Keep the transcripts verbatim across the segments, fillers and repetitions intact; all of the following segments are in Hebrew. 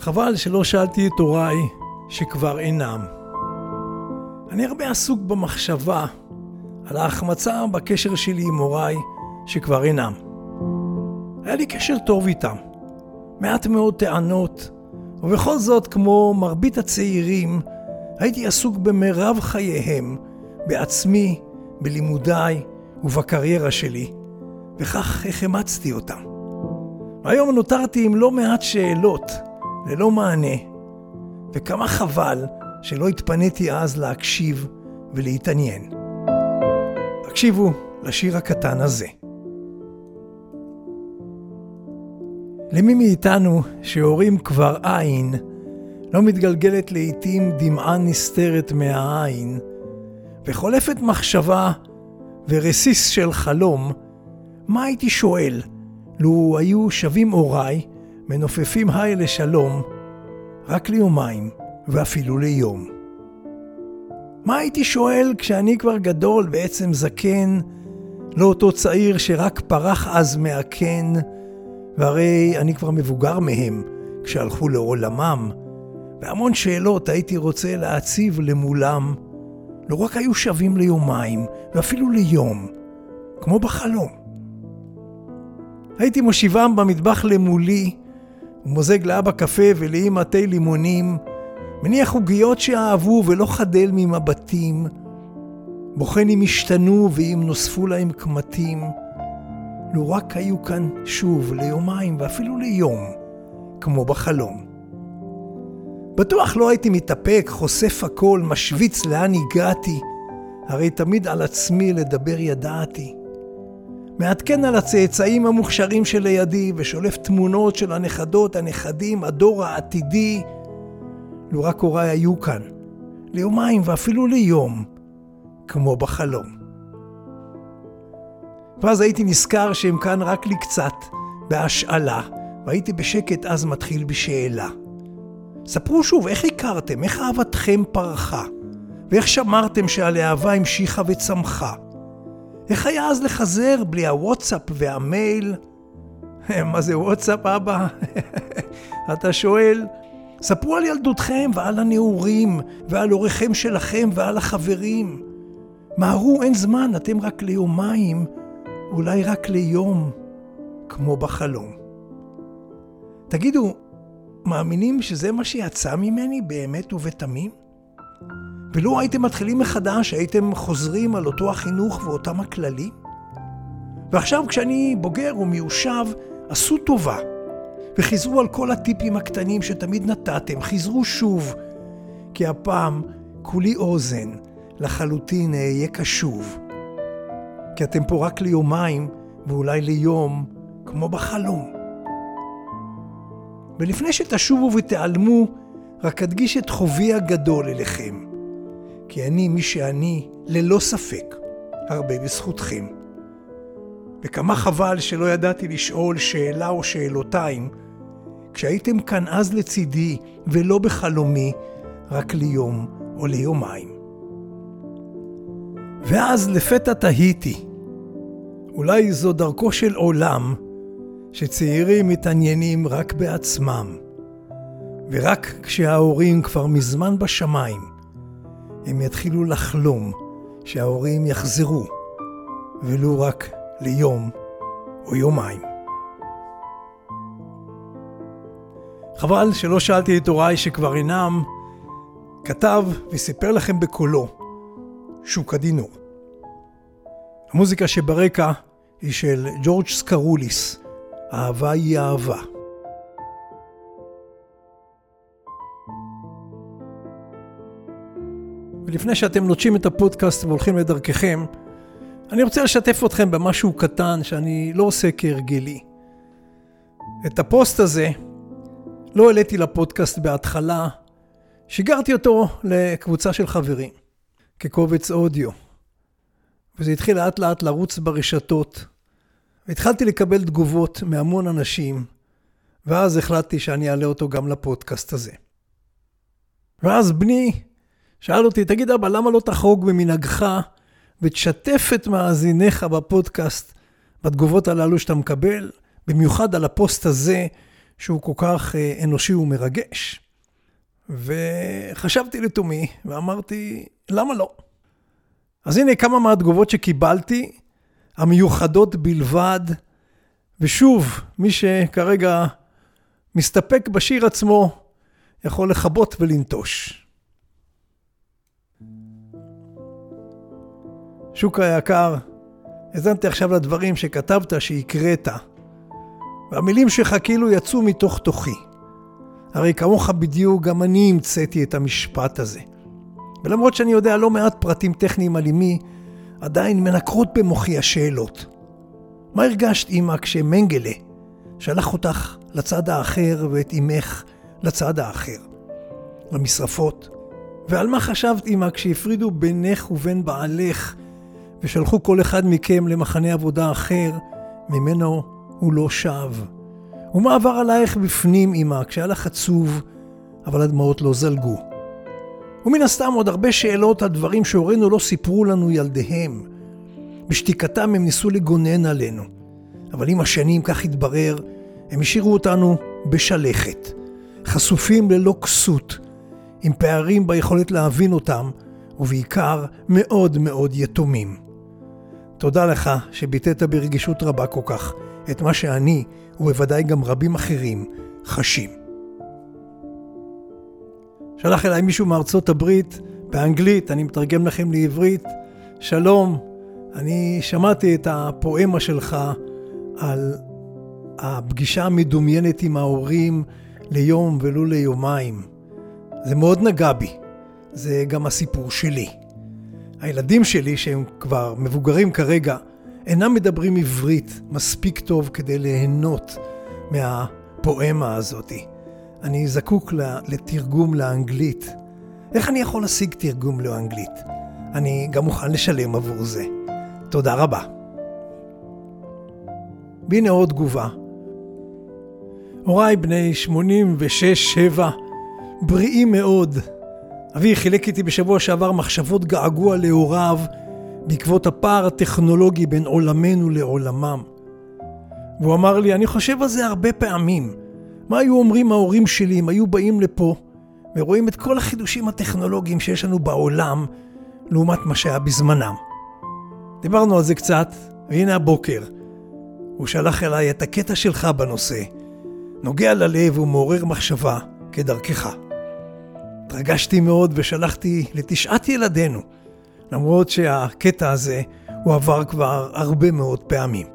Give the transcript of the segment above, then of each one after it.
חבל שלא שאלתי את הוריי שכבר אינם. אני הרבה עסוק במחשבה על ההחמצה בקשר שלי עם הוריי שכבר אינם. היה לי קשר טוב איתם, מעט מאוד טענות, ובכל זאת כמו מרבית הצעירים הייתי עסוק במרב חייהם, בעצמי, בלימודיי ובקריירה שלי, וכך החמצתי אותם. והיום נותרתי עם לא מעט שאלות, ללא מענה, וכמה חבל שלא התפניתי אז להקשיב ולהתעניין. הקשיבו לשיר הקטן הזה. למי מאיתנו שהורים כבר עין, לא מתגלגלת לעתים דמעה נסתרת מהעין, וחולפת מחשבה ורסיס של חלום, מה הייתי שואל לו היו שווים הוריי, מנופפים היי לשלום, רק ליומיים ואפילו ליום. מה הייתי שואל כשאני כבר גדול, בעצם זקן, לא אותו צעיר שרק פרח אז מהקן, והרי אני כבר מבוגר מהם כשהלכו לעולמם, והמון שאלות הייתי רוצה להציב למולם, לא רק היו שווים ליומיים ואפילו ליום, כמו בחלום. הייתי מושיבם במטבח למולי, ומוזג לאבא קפה ולאמא תה לימונים, מניח עוגיות שאהבו ולא חדל ממבטים, בוחן אם השתנו ואם נוספו להם קמטים, לו רק היו כאן שוב ליומיים ואפילו ליום, כמו בחלום. בטוח לא הייתי מתאפק, חושף הכל, משוויץ לאן הגעתי, הרי תמיד על עצמי לדבר ידעתי. מעדכן על הצאצאים המוכשרים שלידי, ושולף תמונות של הנכדות, הנכדים, הדור העתידי, לו רק הוריי היו כאן, ליומיים ואפילו ליום, כמו בחלום. ואז הייתי נזכר שהם כאן רק לי קצת, בהשאלה, והייתי בשקט אז מתחיל בשאלה. ספרו שוב, איך הכרתם, איך אהבתכם פרחה, ואיך שמרתם שהלהבה המשיכה וצמחה? איך היה אז לחזר בלי הוואטסאפ והמייל? מה זה וואטסאפ, אבא? אתה שואל? ספרו על ילדותכם ועל הנעורים, ועל אורכם שלכם ועל החברים. מהרו, אין זמן, אתם רק ליומיים, אולי רק ליום, כמו בחלום. תגידו, מאמינים שזה מה שיצא ממני באמת ובתמים? ולא הייתם מתחילים מחדש, הייתם חוזרים על אותו החינוך ואותם הכללים? ועכשיו כשאני בוגר ומיושב, עשו טובה, וחיזרו על כל הטיפים הקטנים שתמיד נתתם, חיזרו שוב, כי הפעם כולי אוזן, לחלוטין אהיה קשוב. כי אתם פה רק ליומיים, ואולי ליום, כמו בחלום. ולפני שתשובו ותעלמו, רק אדגיש את חובי הגדול אליכם. כי אני מי שאני, ללא ספק, הרבה בזכותכם. וכמה חבל שלא ידעתי לשאול שאלה או שאלותיים, כשהייתם כאן אז לצידי, ולא בחלומי, רק ליום או ליומיים. ואז לפתע תהיתי, אולי זו דרכו של עולם, שצעירים מתעניינים רק בעצמם, ורק כשההורים כבר מזמן בשמיים, הם יתחילו לחלום שההורים יחזרו, ולו רק ליום או יומיים. חבל שלא שאלתי את הוריי שכבר אינם, כתב וסיפר לכם בקולו, שוק הדינור. המוזיקה שברקע היא של ג'ורג' סקרוליס, אהבה היא אהבה. ולפני שאתם נוטשים את הפודקאסט והולכים לדרככם, אני רוצה לשתף אתכם במשהו קטן שאני לא עושה כהרגלי. את הפוסט הזה לא העליתי לפודקאסט בהתחלה, שיגרתי אותו לקבוצה של חברים, כקובץ אודיו. וזה התחיל לאט לאט לרוץ ברשתות, והתחלתי לקבל תגובות מהמון אנשים, ואז החלטתי שאני אעלה אותו גם לפודקאסט הזה. ואז בני שאל אותי, תגיד אבא, למה לא תחרוג במנהגך ותשתף את מאזיניך בפודקאסט בתגובות הללו שאתה מקבל, במיוחד על הפוסט הזה, שהוא כל כך אנושי ומרגש. וחשבתי לתומי ואמרתי, למה לא? אז הנה כמה מהתגובות שקיבלתי, המיוחדות בלבד, ושוב, מי שכרגע מסתפק בשיר עצמו, יכול לחבות ולנטוש. שוקה יקר, הזנתי עכשיו לדברים שכתבת, שהקראת, והמילים שלך כאילו יצאו מתוך תוכי. הרי כמוך בדיוק גם אני המצאתי את המשפט הזה. ולמרות שאני יודע לא מעט פרטים טכניים על אמי, עדיין מנקרות במוחי השאלות. מה הרגשת אמא כשמנגלה שלח אותך לצד האחר ואת אמך לצד האחר, למשרפות? ועל מה חשבת אמא כשהפרידו בינך ובין בעלך ושלחו כל אחד מכם למחנה עבודה אחר ממנו הוא לא שב? ומה עבר עלייך בפנים אמא כשהיה לך עצוב אבל הדמעות לא זלגו? ומן הסתם עוד הרבה שאלות על דברים שהורינו לא סיפרו לנו ילדיהם. בשתיקתם הם ניסו לגונן עלינו, אבל עם השנים כך התברר, הם השאירו אותנו בשלכת, חשופים ללא כסות, עם פערים ביכולת להבין אותם, ובעיקר מאוד מאוד יתומים. תודה לך שביטאת ברגישות רבה כל כך את מה שאני, ובוודאי גם רבים אחרים, חשים. שלח אליי מישהו מארצות הברית, באנגלית, אני מתרגם לכם לעברית. שלום, אני שמעתי את הפואמה שלך על הפגישה המדומיינת עם ההורים ליום ולא ליומיים. זה מאוד נגע בי, זה גם הסיפור שלי. הילדים שלי, שהם כבר מבוגרים כרגע, אינם מדברים עברית מספיק טוב כדי ליהנות מהפואמה הזאת. אני זקוק לתרגום לאנגלית. איך אני יכול להשיג תרגום לאנגלית? אני גם מוכן לשלם עבור זה. תודה רבה. והנה עוד תגובה. הוריי בני שמונים ושש שבע, בריאים מאוד. אבי חילק איתי בשבוע שעבר מחשבות געגוע להוריו, בעקבות הפער הטכנולוגי בין עולמנו לעולמם. והוא אמר לי, אני חושב על זה הרבה פעמים. מה היו אומרים ההורים שלי אם היו באים לפה ורואים את כל החידושים הטכנולוגיים שיש לנו בעולם לעומת מה שהיה בזמנם? דיברנו על זה קצת, והנה הבוקר הוא שלח אליי את הקטע שלך בנושא, נוגע ללב ומעורר מחשבה כדרכך. התרגשתי מאוד ושלחתי לתשעת ילדינו, למרות שהקטע הזה הוא עבר כבר הרבה מאוד פעמים.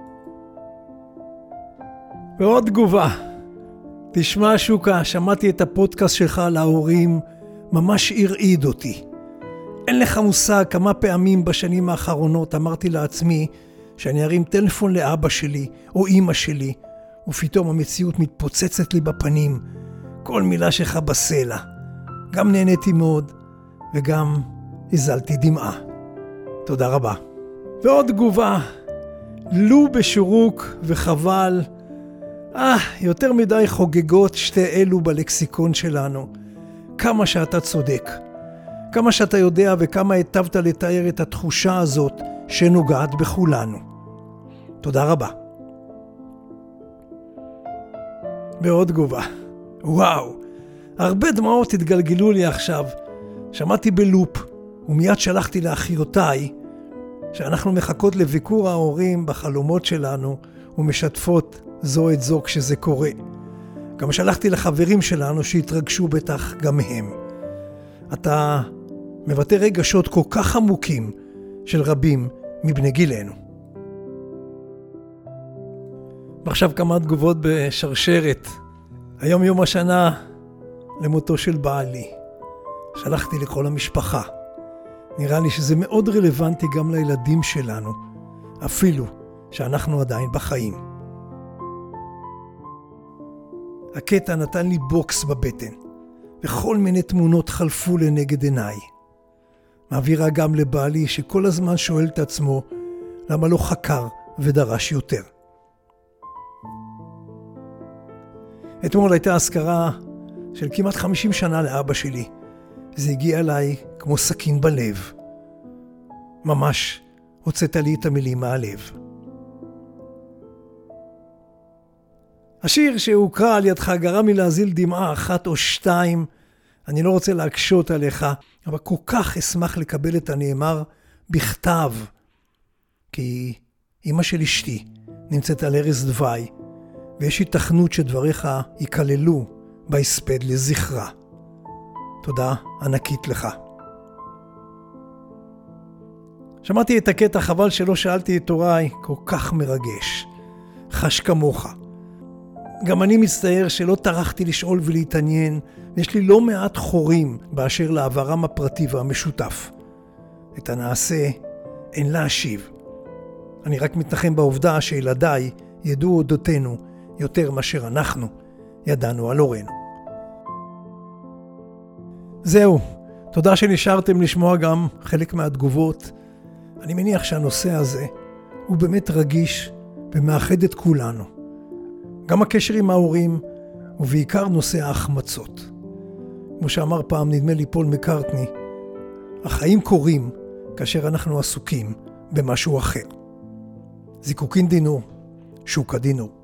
ועוד תגובה. תשמע שוקה, שמעתי את הפודקאסט שלך על ההורים, ממש הרעיד אותי. אין לך מושג כמה פעמים בשנים האחרונות אמרתי לעצמי שאני ארים טלפון לאבא שלי או אמא שלי, ופתאום המציאות מתפוצצת לי בפנים, כל מילה שלך בסלע. גם נהניתי מאוד וגם הזלתי דמעה. תודה רבה. ועוד תגובה, לו בשורוק וחבל, אה, יותר מדי חוגגות שתי אלו בלקסיקון שלנו. כמה שאתה צודק, כמה שאתה יודע וכמה היטבת לתאר את התחושה הזאת שנוגעת בכולנו. תודה רבה. ועוד תגובה, וואו, הרבה דמעות התגלגלו לי עכשיו. שמעתי בלופ ומיד שלחתי לאחיותיי שאנחנו מחכות לביקור ההורים בחלומות שלנו ומשתפות זו את זו כשזה קורה. גם שלחתי לחברים שלנו שהתרגשו בטח גם הם. אתה מבטא רגשות כל כך עמוקים של רבים מבני גילנו. ועכשיו כמה תגובות בשרשרת. היום יום השנה למותו של בעלי. שלחתי לכל המשפחה. נראה לי שזה מאוד רלוונטי גם לילדים שלנו, אפילו שאנחנו עדיין בחיים. הקטע נתן לי בוקס בבטן, וכל מיני תמונות חלפו לנגד עיניי. מעבירה גם לבעלי שכל הזמן שואל את עצמו למה לא חקר ודרש יותר. אתמול הייתה אזכרה של כמעט חמישים שנה לאבא שלי. זה הגיע אליי כמו סכין בלב. ממש הוצאת לי את המילים מהלב. השיר שהוקרא על ידך גרם לי להזיל דמעה אחת או שתיים. אני לא רוצה להקשות עליך, אבל כל כך אשמח לקבל את הנאמר בכתב. כי אמא של אשתי נמצאת על ערש דווי, ויש התכנות שדבריך ייכללו בהספד לזכרה. תודה ענקית לך. שמעתי את הקטע, חבל שלא שאלתי את הוריי, כל כך מרגש. חש כמוך. גם אני מצטער שלא טרחתי לשאול ולהתעניין, ויש לי לא מעט חורים באשר לעברם הפרטי והמשותף. את הנעשה אין להשיב. אני רק מתנחם בעובדה שילדיי ידעו אודותינו יותר מאשר אנחנו ידענו על הורינו. זהו, תודה שנשארתם לשמוע גם חלק מהתגובות. אני מניח שהנושא הזה הוא באמת רגיש ומאחד את כולנו. גם הקשר עם ההורים, ובעיקר נושא ההחמצות. כמו שאמר פעם, נדמה לי פול מקרטני, החיים קורים כאשר אנחנו עסוקים במשהו אחר. זיקוקין דינו, שוקה דינו.